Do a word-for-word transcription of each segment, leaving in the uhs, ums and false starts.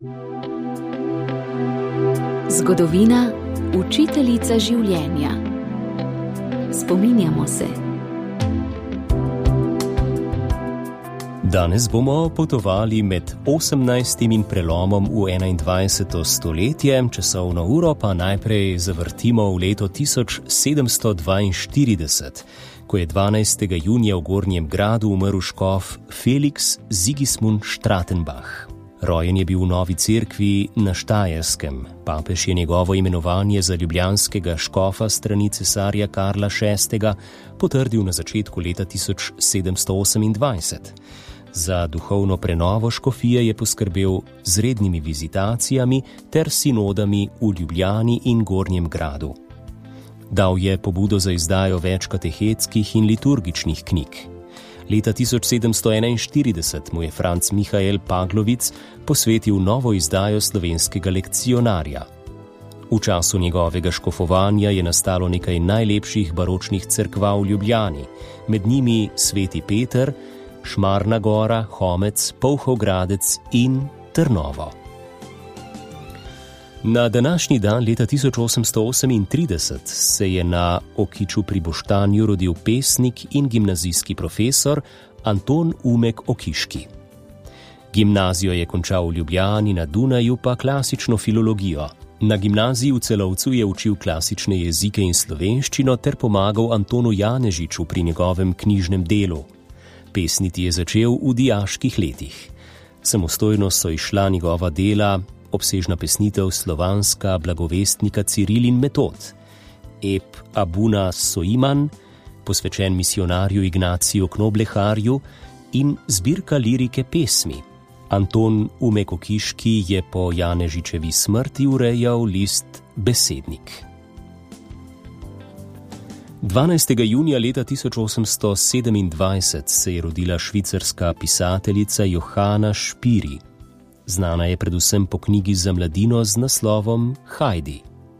Zgodovina, učiteljica življenja. Spominjamo se. Danes bomo potovali med osemnajstim in prelomom v enaindvajseto stoletje, časovno uro pa najprej zavrtimo v leto tisoč sedemsto dvainštirideset, ko je dvanajstega junija v Gornjem Gradu umrl škof Felix Sigismund Stratenbach. Rojen je bil v Novi Cerkvi na Štajerskem. Papež je njegovo imenovanje za ljubljanskega škofa strani cesarja Karla šestega potrdil na začetku leta tisoč sedemsto osemindvajset. Za duhovno prenovo škofije je poskrbel z rednimi vizitacijami ter sinodami v Ljubljani in Gornjem Gradu. Dal je pobudo za izdajo več katehetskih in liturgičnih knjig. Leta tisoč sedemsto enainštirideset mu je Franc Mihael Paglovic posvetil novo izdajo slovenskega lekcionarja. V času njegovega škofovanja je nastalo nekaj najlepših baročnih cerkva v Ljubljani, med njimi Sveti Peter, Šmarna gora, Homec, Polhov Gradec in Trnovo. Na današnji dan leta tisoč osemsto osemintrideset se je na Okiču pri Boštanju rodil pesnik in gimnazijski profesor Anton Umek Okiški. Gimnazijo je končal v Ljubljani, na Dunaju pa klasično filologijo. Na gimnaziji v Celovcu je učil klasične jezike in slovenščino ter pomagal Antonu Janežiču pri njegovem knjižnem delu. Pesniti je začel v dijaških letih. Samostojno so izšla njegova dela obsežna pesnitev slovanska blagovestnika Ciril in Metod, ep Abuna Soiman, posvečen misionarju Ignaciju Knobleharju in zbirka lirike pesmi. Anton Umek Okiški je po Janežičevi smrti urejal list Besednik. dvanajstega junija leta tisoč osemsto sedemindvajset se je rodila švicarska pisateljica Johana Špiri. Znana je predvsem po knjigi za mladino z naslovom Hajdi.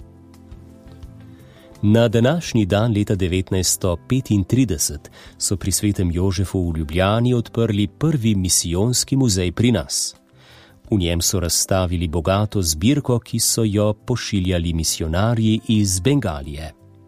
Na današnji dan leta devetnajststo petintrideset so pri Svetem Jožefu v Ljubljani odprli prvi misijonski muzej pri nas. V njem so razstavili bogato zbirko, ki so jo pošiljali misionarji iz Bengalije.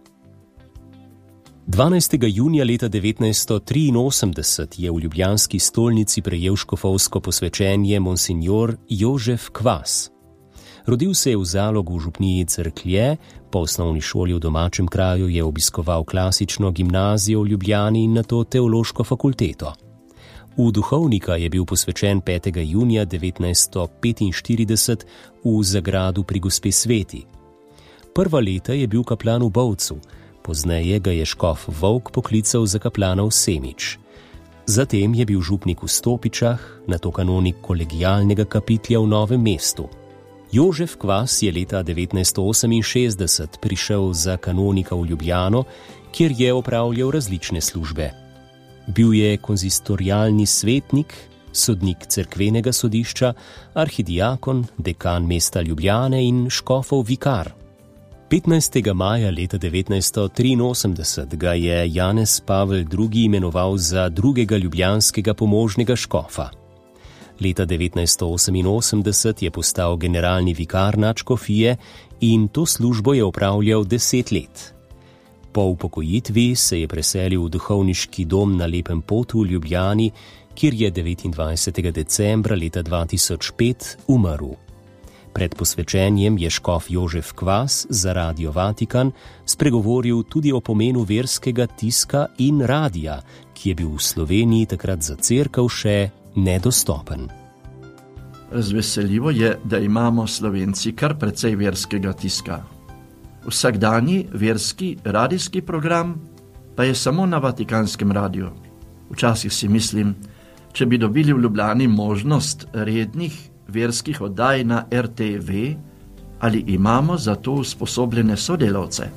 dvanajstega junija leta devetnajststo triinosemdeset je v ljubljanski stolnici prejel škofovsko posvečenje monsinjor Jožef Kvas. Rodil se je v Zalogu v župniji Cerklje, po osnovni šoli v domačem kraju je obiskoval klasično gimnazijo v Ljubljani in nato teološko fakulteto. V duhovnika je bil posvečen petega junija devetnajststo petinštirideset v Zagradu pri Gospe Sveti. Prva leta je bil kaplan v Bovcu, pozneje ga je škof Volk poklical za kaplana v Semič. Zatem je bil župnik v Stopičah, nato kanonik kolegialnega kapitlja v Novem mestu. Jožef Kvas je leta devetnajststo oseminšestdeset prišel za kanonika v Ljubljano, kjer je opravljal različne službe. Bil je konzistorialni svetnik, sodnik cerkvenega sodišča, arhidiakon, dekan mesta Ljubljane in škofov vikar. petnajstega maja leta devetnajststo triinosemdeset ga je Janez Pavel drugi imenoval za drugega ljubljanskega pomožnega škofa. Leta devetnajststo oseminosemdeset je postal generalni vikar nadškofije in to službo je opravljal deset let. Po upokojitvi se je preselil v duhovniški dom na Lepem potu v Ljubljani, kjer je devetindvajsetega decembra leta dva tisoč pet umrl. Pred posvečenjem je škof Jožef Kvas za Radio Vatikan spregovoril tudi o pomenu verskega tiska in radija, ki je bil v Sloveniji takrat za cerkev še nedostopen. Razveseljivo je, da imamo Slovenci kar precej verskega tiska. Vsakdanji verski radijski program pa je samo na Vatikanskem radiju. Včasih si mislim, če bi dobili v Ljubljani možnost rednih verskih oddaj na er te ve, ali imamo za to usposobljene sodelavce.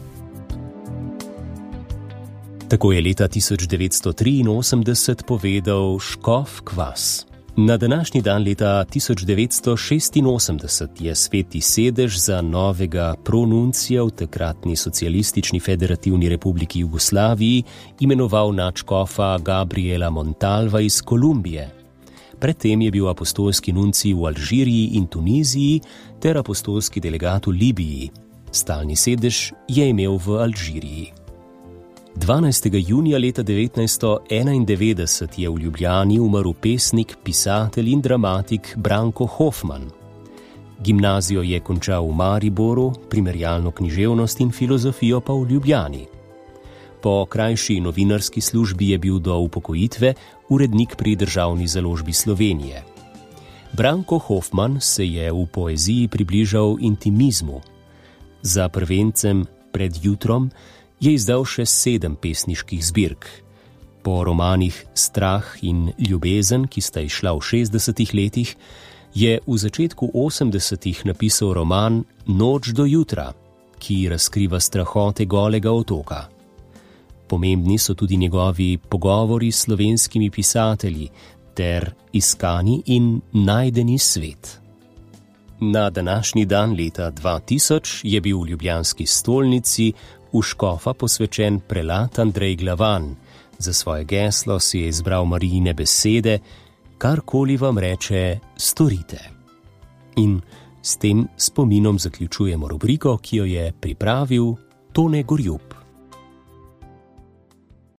Tako je leta tisoč devetsto triinosemdeset povedal škof Kvas. Na današnji dan leta tisoč devetsto šestinosemdeset je Sveti sedež za novega pronuncija v takratni socialistični federativni republiki Jugoslaviji imenoval nadškofa Gabriela Montalva iz Kolumbije. Predtem je bil apostolski nuncij v Alžiriji in Tuniziji ter apostolski delegat v Libiji. Stalni sedež je imel v Alžiriji. dvanajstega junija leta devetnajststo enaindevetdeset je v Ljubljani umrl pesnik, pisatelj in dramatik Branko Hofman. Gimnazijo je končal v Mariboru, primerjalno književnost in filozofijo pa v Ljubljani. Po krajši novinarski službi je bil do upokojitve urednik pri Državni založbi Slovenije. Branko Hofman se je v poeziji približal intimizmu. Za prvencem Pred jutrom je izdal še sedem pesniških zbirk. Po romanih Strah in Ljubezen, ki sta izšla v šestdesetih letih, je v začetku osemdesetih napisal roman Noč do jutra, ki razkriva strahote Golega otoka. Pomembni so tudi njegovi pogovori s slovenskimi pisatelji ter Iskani in najdeni svet. Na današnji dan leta dva tisoč je bil v ljubljanski stolnici v škofa posvečen prelat Andrej Glavan. Za svoje geslo si je izbral Marijine besede: karkoli vam reče, storite. In s tem spominom zaključujemo rubriko, ki jo je pripravil Tone Gorjup.